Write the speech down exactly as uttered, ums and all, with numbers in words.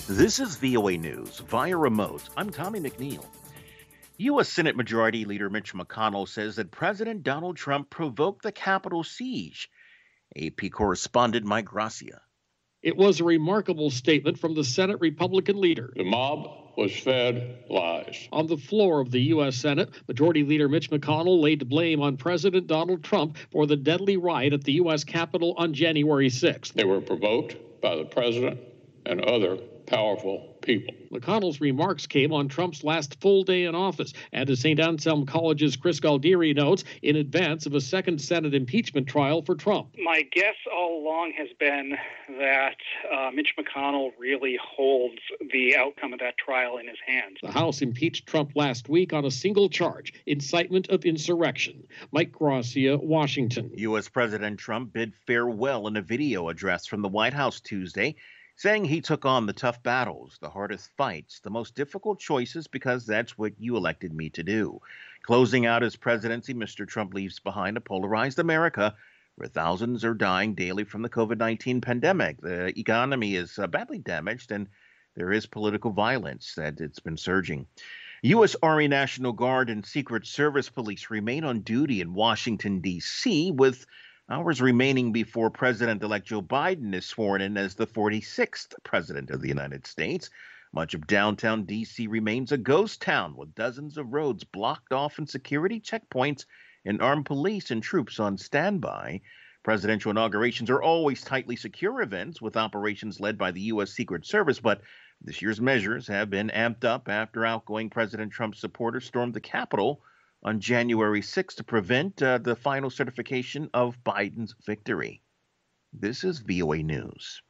This is V O A News via remote. I'm Tommy McNeil. U S. Senate Majority Leader Mitch McConnell says that President Donald Trump provoked the Capitol siege. A P correspondent Mike Gracia. It was a remarkable statement from the Senate Republican leader. The mob was fed lies. On the floor of the U S. Senate, Majority Leader Mitch McConnell laid blame on President Donald Trump for the deadly riot at the U S. Capitol on January sixth. They were provoked by the president and other powerful people. McConnell's remarks came on Trump's last full day in office, and as Saint Anselm College's Chris Galdieri notes, in advance of a second Senate impeachment trial for Trump. My guess all along has been that uh, Mitch McConnell really holds the outcome of that trial in his hands. The House impeached Trump last week on a single charge, incitement of insurrection. Mike Gracia, Washington. U S. President Trump bid farewell in a video address from the White House Tuesday, saying he took on the tough battles, the hardest fights, the most difficult choices because that's what you elected me to do. Closing out his presidency, Mister Trump leaves behind a polarized America where thousands are dying daily from the COVID nineteen pandemic. The economy is uh, badly damaged and there is political violence that it's been surging. U S. Army National Guard and Secret Service police remain on duty in Washington, D C, with hours remaining before President-elect Joe Biden is sworn in as the forty-sixth president of the United States. Much of downtown D C remains a ghost town with dozens of roads blocked off and security checkpoints and armed police and troops on standby. Presidential inaugurations are always tightly secure events with operations led by the U S. Secret Service, but this year's measures have been amped up after outgoing President Trump's supporters stormed the Capitol on January sixth to prevent uh, the final certification of Biden's victory. This is V O A News.